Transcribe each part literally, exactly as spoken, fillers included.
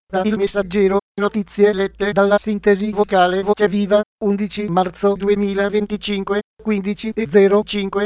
Da Il Messaggero, notizie lette dalla sintesi vocale Voce Viva, undici marzo duemilaventicinque, quindici e zero cinque.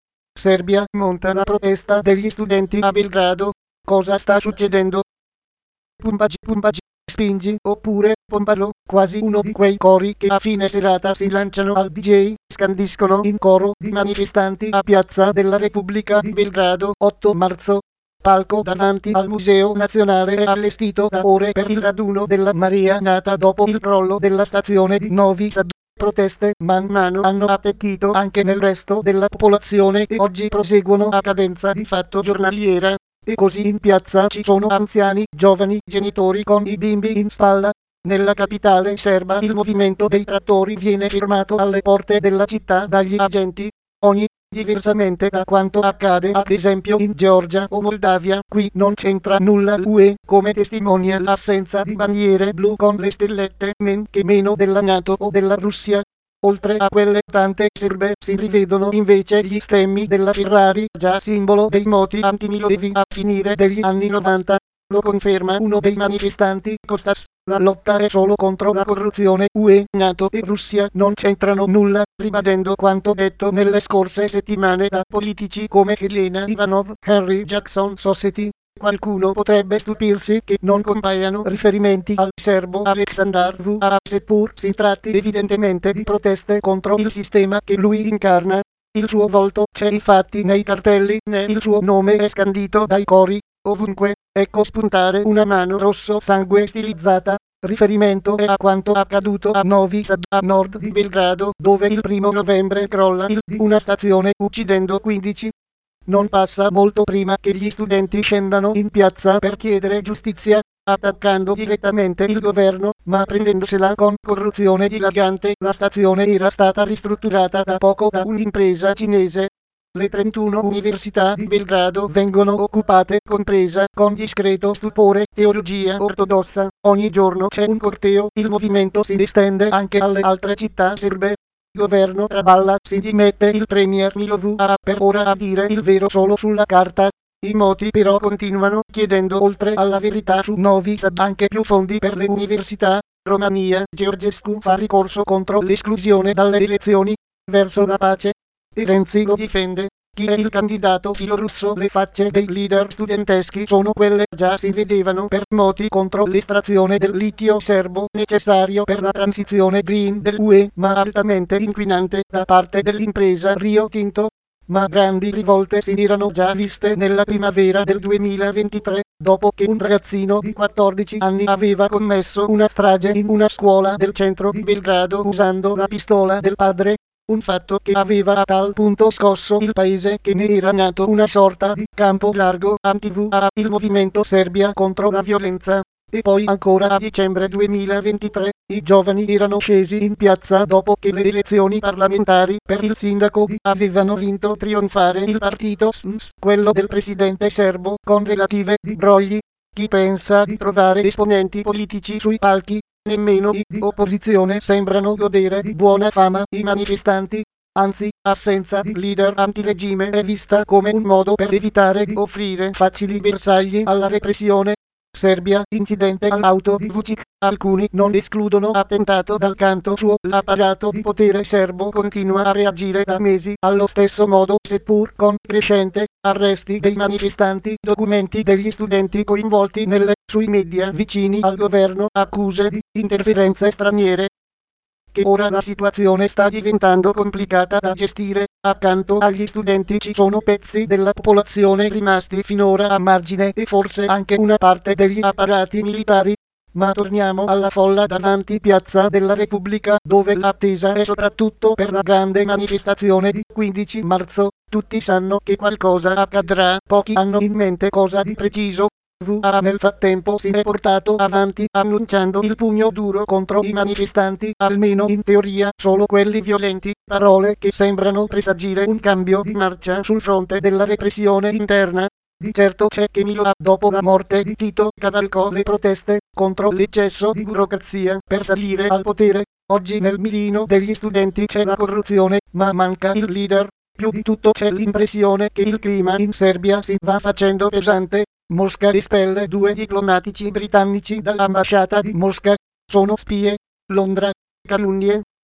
Serbia monta la protesta degli studenti a Belgrado. Cosa sta succedendo? Pumpagi, pumpagi, spingi, oppure pompalo, quasi uno di quei cori che a fine serata si lanciano al D J, scandiscono in coro di manifestanti a Piazza della Repubblica di Belgrado, otto marzo. Palco davanti al Museo Nazionale è allestito da ore per il raduno della Maria nata dopo il crollo della stazione di Novi Sad. Proteste man mano hanno attecchito anche nel resto della popolazione e oggi proseguono a cadenza di fatto giornaliera. E così in piazza ci sono anziani, giovani, genitori con i bimbi in spalla. Nella capitale serba il movimento dei trattori viene fermato alle porte della città dagli agenti. Ogni Diversamente da quanto accade ad esempio in Georgia o Moldavia, qui non c'entra nulla l'U E, come testimonia l'assenza di bandiere blu con le stellette, men che meno della NATO o della Russia. Oltre a quelle tante serbe si rivedono invece gli stemmi della Ferrari, già simbolo dei moti antimilosevi a finire degli anni novanta. Lo conferma uno dei manifestanti, Kostas. La lotta è solo contro la corruzione. U E, NATO e Russia non c'entrano nulla, ribadendo quanto detto nelle scorse settimane da politici come Helena Ivanov, Henry Jackson Society. Qualcuno potrebbe stupirsi che non compaiano riferimenti al serbo Aleksandar Vučić, seppur si tratti evidentemente di proteste contro il sistema che lui incarna. Il suo volto c'è infatti nei cartelli, né il suo nome è scandito dai cori. Ovunque, ecco spuntare una mano rosso sangue stilizzata. Riferimento è a quanto accaduto a Novi Sad, a nord di Belgrado, dove il primo novembre crolla il di una stazione uccidendo quindici. Non passa molto prima che gli studenti scendano in piazza per chiedere giustizia, attaccando direttamente il governo, ma prendendosela con corruzione dilagante. La stazione era stata ristrutturata da poco da un'impresa cinese. Le trentuno università di Belgrado vengono occupate, compresa, con discreto stupore, teologia ortodossa. Ogni giorno c'è un corteo, il movimento si estende anche alle altre città serbe. Governo traballa, si dimette il premier Milo Vučić, per ora a dire il vero solo sulla carta. I moti però continuano, chiedendo oltre alla verità su Novi Sad anche più fondi per le università. Romania, Georgescu fa ricorso contro l'esclusione dalle elezioni, verso la pace. E Renzi lo difende. Chi è il candidato filorusso? Le facce dei leader studenteschi sono quelle già si vedevano per moti contro l'estrazione del litio serbo, necessario per la transizione green dell'U E, ma altamente inquinante da parte dell'impresa Rio Tinto. Ma grandi rivolte si erano già viste nella primavera del duemilaventitré, dopo che un ragazzino di quattordici anni aveva commesso una strage in una scuola del centro di Belgrado usando la pistola del padre. Un fatto che aveva a tal punto scosso il paese che ne era nato una sorta di campo largo anti-V A, il movimento Serbia contro la violenza. E poi ancora a dicembre duemilaventitré, i giovani erano scesi in piazza dopo che le elezioni parlamentari per il sindaco di avevano vinto trionfare il partito S M S, quello del presidente serbo, con relative di brogli. Chi pensa di trovare esponenti politici sui palchi? Nemmeno i di opposizione sembrano godere di buona fama. I manifestanti, anzi, assenza di leader antiregime è vista come un modo per evitare di offrire facili bersagli alla repressione. Serbia, incidente all'auto di Vučić. Alcuni non escludono attentato dal canto suo. L'apparato di potere serbo continua a reagire da mesi allo stesso modo, seppur con crescente arresti dei manifestanti, documenti degli studenti coinvolti nelle sui media vicini al governo, accuse di interferenze straniere. Che ora la situazione sta diventando complicata da gestire. Accanto agli studenti ci sono pezzi della popolazione rimasti finora a margine e forse anche una parte degli apparati militari. Ma torniamo alla folla davanti Piazza della Repubblica, dove l'attesa è soprattutto per la grande manifestazione di quindici marzo. Tutti sanno che qualcosa accadrà, pochi hanno in mente cosa di preciso. V A nel frattempo si è portato avanti annunciando il pugno duro contro i manifestanti, almeno in teoria solo quelli violenti, parole che sembrano presagire un cambio di marcia sul fronte della repressione interna. Di certo c'è che Milo, dopo la morte di Tito, cavalcò le proteste contro l'eccesso di burocrazia per salire al potere. Oggi nel mirino degli studenti c'è la corruzione, ma manca il leader. Più di tutto c'è l'impressione che il clima in Serbia si va facendo pesante. Mosca espelle due diplomatici britannici dall'ambasciata di Mosca. Sono spie. Londra. Calunnie.